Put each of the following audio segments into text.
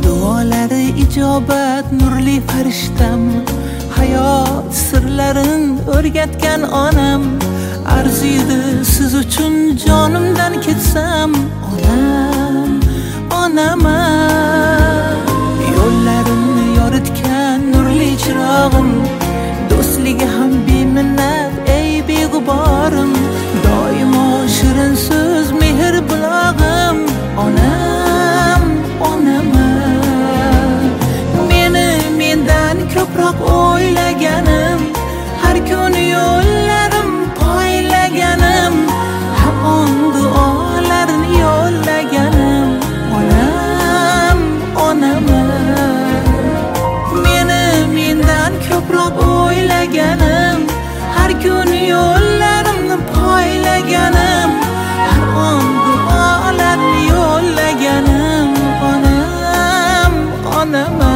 duolari ijobat nurli farishtam, hayot sirlarin o'rgatgan onam. Arziydi siz uchun jonimdan ketsam, onam, onama. Yo'llarimni yoritgan nurli chirog'im, do'stligi ham beminnat ey beg'uborim. Doimo shirin so'z mehr bulog'im, onam, onama. Meni mendan ko'proq o'ylaganim, har kuni yo'llarim poylaganim, hamon duolarini yo'llaganim, onam, onama. Meni mendan ko'proq o'ylaganim, har kuni yo'llarimni poylaganim, hamon duolarini yo'llaganim, onam, onama.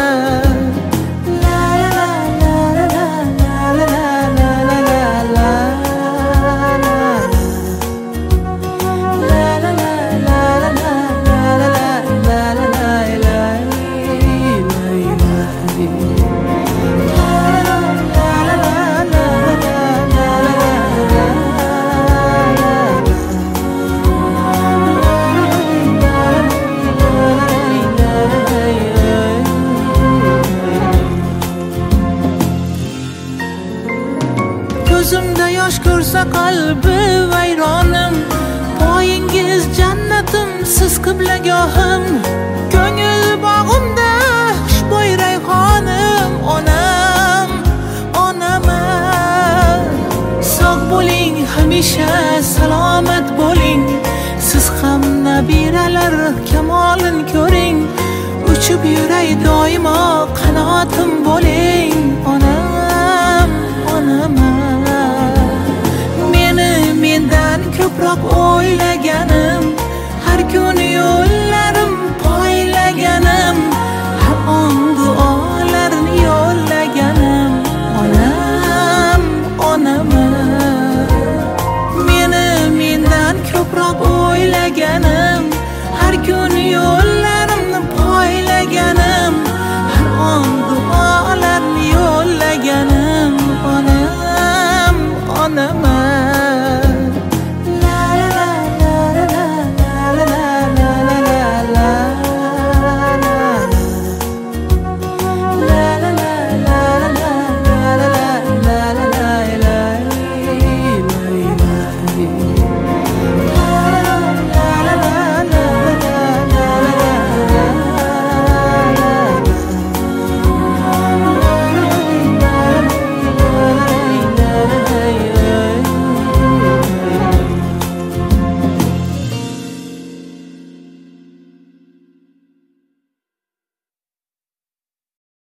Ko'zimda yosh ko'rsa qalbi vayronim, poyingiz jannatim, siz qiblagohim. Ko'ngil bog'imda xushbo'y rayhonim, onam, onama. Sog' bo'ling, hamisha salomat bo'ling, siz ham nabiralar kamolin ko'ring. Uchib yuray doimo qanotim bo'ling, onam, onama. Mendan ko'proq o'ylaganim, har kuni yo'llarim poylaganim, hamon duolarini yo'llaganim, onam, onama. Meni mendan ko'proq o'ylaganim, har kuni